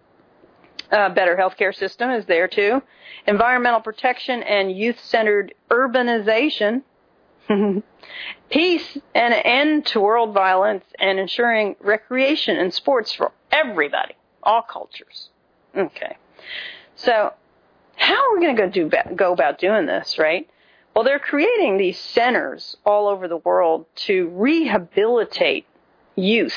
Better healthcare system is there, too. Environmental protection and youth-centered urbanization. Peace and an end to world violence and ensuring recreation and sports for everybody, all cultures. Okay. So how are we going to go about doing this, right? Well, they're creating these centers all over the world to rehabilitate youth.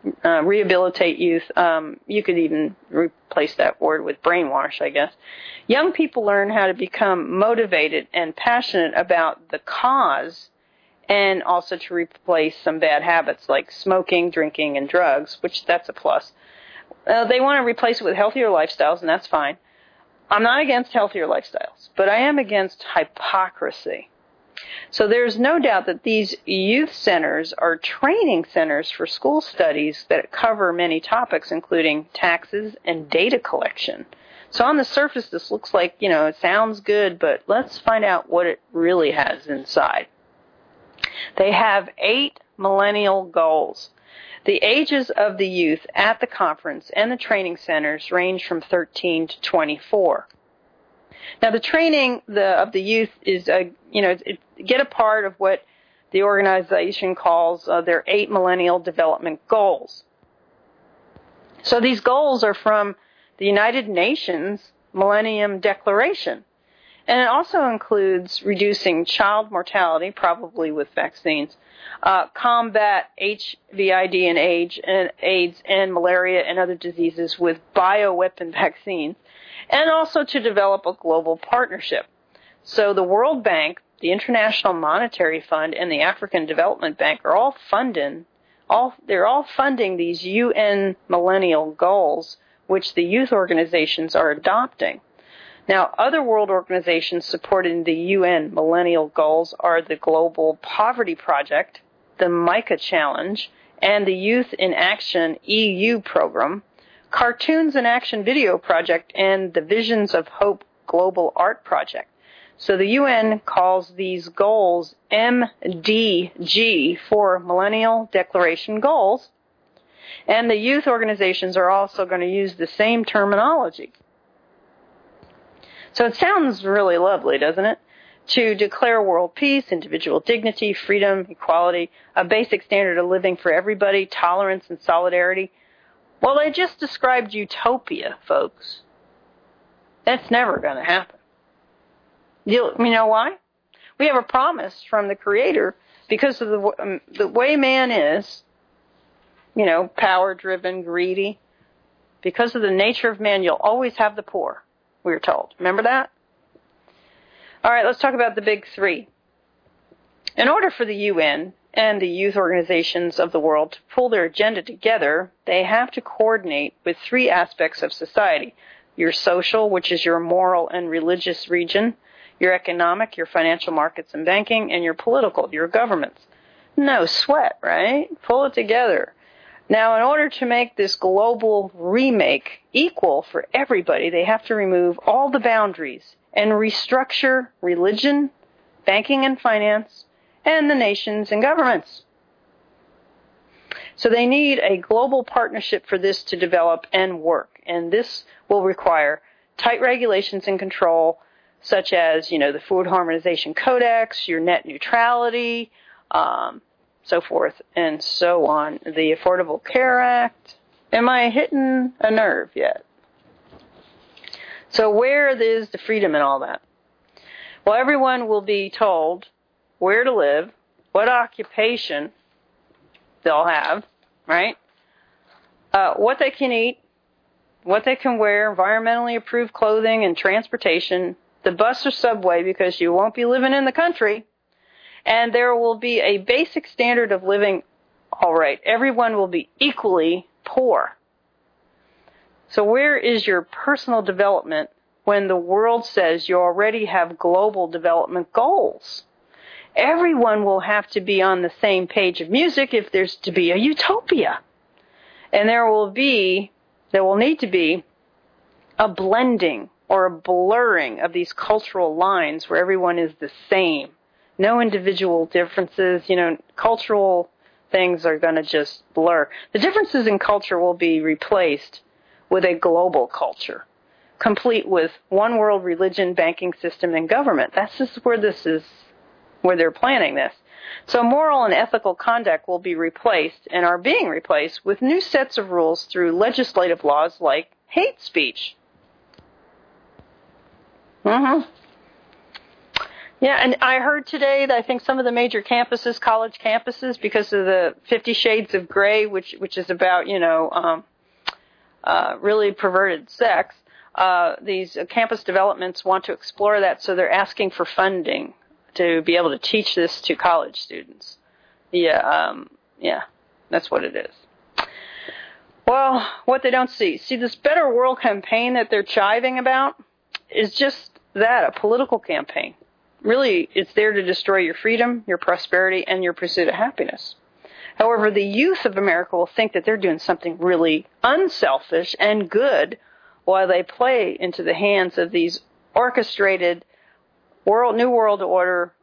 You could even replace that word with brainwash, I guess. Young people learn how to become motivated and passionate about the cause, and also to replace some bad habits like smoking, drinking, and drugs, which that's a plus. They want to replace it with healthier lifestyles, and that's fine. I'm not against healthier lifestyles, but I am against hypocrisy. So there's no doubt that these youth centers are training centers for school studies that cover many topics, including taxes and data collection. So on the surface, this looks like, you know, it sounds good, but let's find out what it really has inside. They have 8 millennial goals. The ages of the youth at the conference and the training centers range from 13 to 24. Now, the training of the youth is, get a part of what the organization calls their 8 millennial development goals. So these goals are from the United Nations Millennium Declaration. And it also includes reducing child mortality, probably with vaccines, combat HIV and AIDS and malaria and other diseases with bioweapon vaccines, and also to develop a global partnership. So the World Bank, the International Monetary Fund, and the African Development Bank are all funding these UN millennial goals, which the youth organizations are adopting. Now, other world organizations supporting the UN millennial goals are the Global Poverty Project, the Micah Challenge, and the Youth in Action EU program, Cartoons in Action Video Project, and the Visions of Hope Global Art Project. So the UN calls these goals MDG for Millennial Declaration Goals, and the youth organizations are also going to use the same terminology. So it sounds really lovely, doesn't it? To declare world peace, individual dignity, freedom, equality, a basic standard of living for everybody, tolerance and solidarity. Well, I just described utopia, folks. That's never going to happen. You know why? We have a promise from the Creator because of the way man is, power-driven, greedy. Because of the nature of man, you'll always have the poor, we're told. Remember that? All right, let's talk about the big three. In order for the UN and the youth organizations of the world to pull their agenda together, they have to coordinate with three aspects of society. Your social, which is your moral and religious region, your economic, your financial markets and banking, and your political, your governments. No sweat, right? Pull it together. Now, in order to make this global remake equal for everybody, they have to remove all the boundaries and restructure religion, banking and finance, and the nations and governments. So they need a global partnership for this to develop and work. And this will require tight regulations and control, such as, the Food Harmonization Codex, your net neutrality, so forth and so on. The Affordable Care Act. Am I hitting a nerve yet? So where is the freedom and all that? Well, everyone will be told where to live, what occupation they'll have, right? What they can eat, what they can wear, environmentally approved clothing and transportation, the bus or subway, because you won't be living in the country, and there will be a basic standard of living. All right, everyone will be equally poor. So where is your personal development when the world says you already have global development goals? Everyone will have to be on the same page of music if there's to be a utopia. And there will need to be a blending or a blurring of these cultural lines where everyone is the same. No individual differences. Cultural things are going to just blur. The differences in culture will be replaced with a global culture, complete with one world religion, banking system, and government. That's just where they're planning this. So moral and ethical conduct will be replaced and are being replaced with new sets of rules through legislative laws like hate speech. Yeah, and I heard today that I think some of the major campuses, college campuses, because of the 50 Shades of Grey, which is about, really perverted sex, these campus developments want to explore that, so they're asking for funding to be able to teach this to college students. Yeah, that's what it is. Well, what they don't see this Better World campaign that they're chiving about is just that, a political campaign. Really, it's there to destroy your freedom, your prosperity, and your pursuit of happiness. However, the youth of America will think that they're doing something really unselfish and good while they play into the hands of these orchestrated New World Order,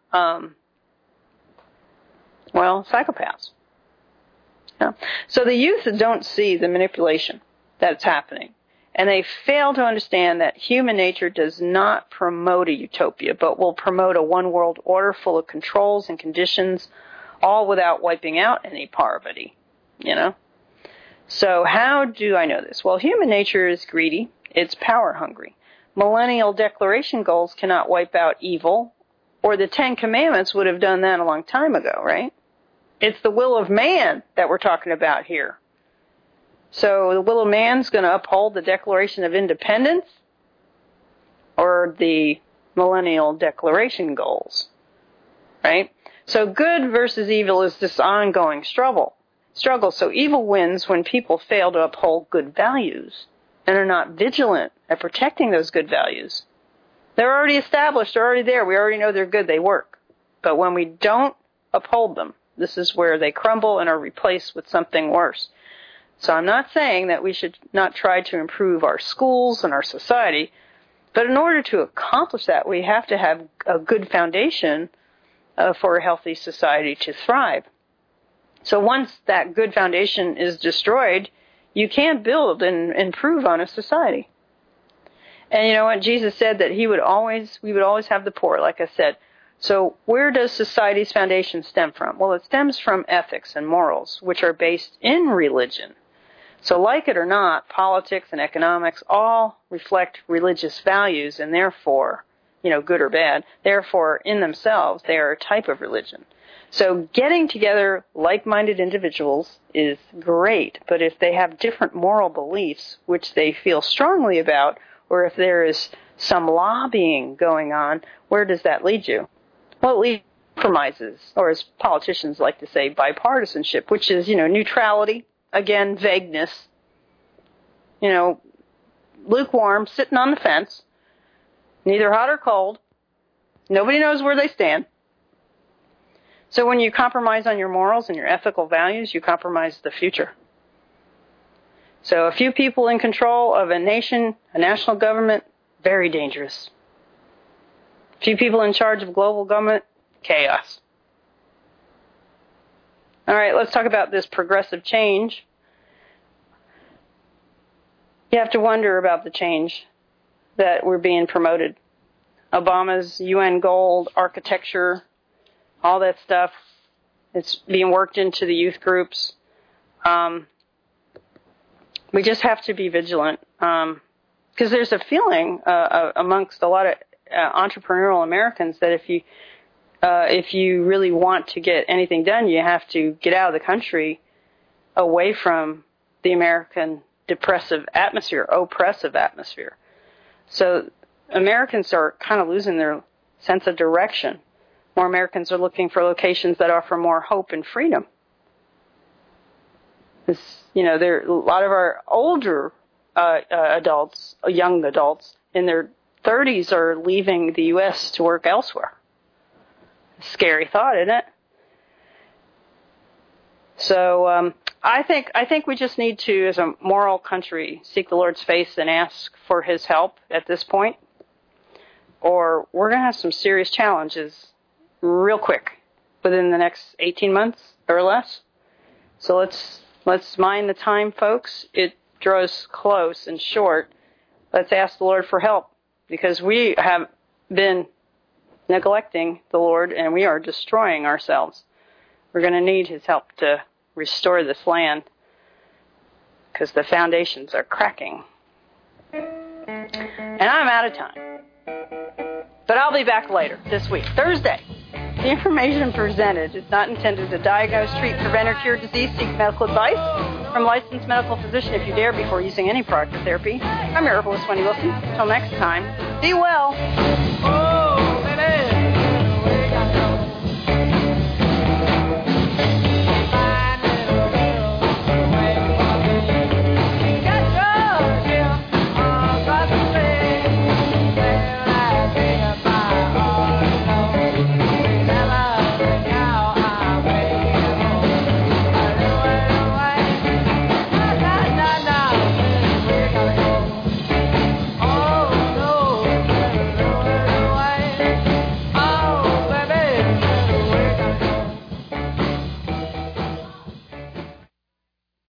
psychopaths. Yeah. So the youth don't see the manipulation that's happening. And they fail to understand that human nature does not promote a utopia, but will promote a one world order full of controls and conditions, all without wiping out any poverty, So how do I know this? Well, human nature is greedy. It's power hungry. Millennial Declaration goals cannot wipe out evil, or the Ten Commandments would have done that a long time ago, right? It's the will of man that we're talking about here. So the will of man's going to uphold the Declaration of Independence or the Millennial Declaration goals, right? So good versus evil is this ongoing struggle. So evil wins when people fail to uphold good values and are not vigilant at protecting those good values. They're already established, they're already there, we already know they're good, they work. But when we don't uphold them, this is where they crumble and are replaced with something worse. So I'm not saying that we should not try to improve our schools and our society, but in order to accomplish that, we have to have a good foundation for a healthy society to thrive. So once that good foundation is destroyed, you can't build and improve on a society. And you know what? Jesus said that we would always have the poor, like I said. So where does society's foundation stem from? Well, it stems from ethics and morals, which are based in religion. So like it or not, politics and economics all reflect religious values, and therefore, good or bad, therefore in themselves they are a type of religion. So getting together like-minded individuals is great, but if they have different moral beliefs, which they feel strongly about, or if there is some lobbying going on, where does that lead you? Well, it leads to compromises, or as politicians like to say, bipartisanship, which is, neutrality, again, vagueness, lukewarm, sitting on the fence, neither hot or cold, nobody knows where they stand. So when you compromise on your morals and your ethical values, you compromise the future. So a few people in control of a nation, a national government, very dangerous. A few people in charge of global government, chaos. All right, let's talk about this progressive change. You have to wonder about the change that we're being promoted. Obama's UN gold architecture, all that stuff, it's being worked into the youth groups. We just have to be vigilant because there's a feeling amongst a lot of entrepreneurial Americans that if you really want to get anything done, you have to get out of the country away from the American oppressive atmosphere. So Americans are kind of losing their sense of direction. More Americans are looking for locations that offer more hope and freedom. There a lot of our older adults, young adults in their 30s, are leaving the U.S. to work elsewhere. Scary thought, isn't it? So I think we just need to, as a moral country, seek the Lord's face and ask for His help at this point, or we're going to have some serious challenges real quick within the next 18 months or less. So let's mind the time, folks. It draws close and short. Let's ask the Lord for help, because we have been neglecting the Lord and we are destroying ourselves. We're going to need His help to restore this land because the foundations are cracking. And I'm out of time. But I'll be back later this week, Thursday. The information presented is not intended to diagnose, treat, prevent, or cure disease. Seek medical advice from a licensed medical physician if you dare before using any product or therapy. I'm your herbalist, Wendy Wilson. Until next time, be well.